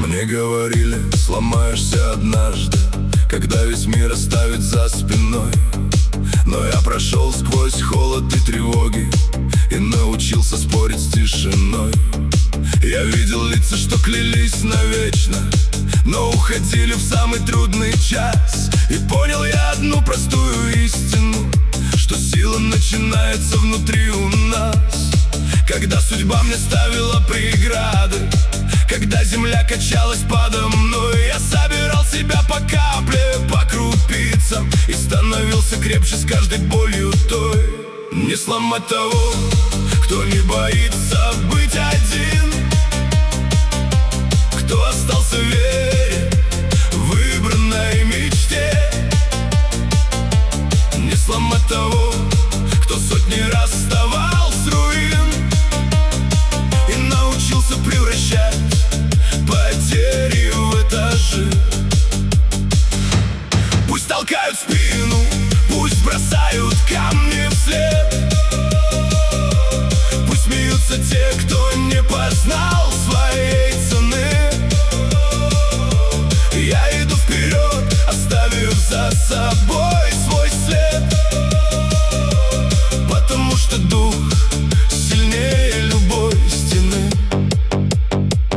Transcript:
Мне говорили, сломаешься однажды, когда весь мир оставит за спиной. Но я прошел сквозь холод и тревоги и научился спорить с тишиной. Я видел лица, что клялись навечно, но уходили в самый трудный час. И понял я одну простую истину, что сила начинается внутри у нас. Когда судьба мне ставила преграды, когда земля качалась подо мной, я собирал себя по капле, по крупицам, и становился крепче с каждой болью той. Не сломать того, кто не боится быть один, кто остался верен выбранной мечте. Не сломать того, кто сотни раз вставал с руин и научился превращать потери в этажи. Пусть толкают спину, пусть бросают камни,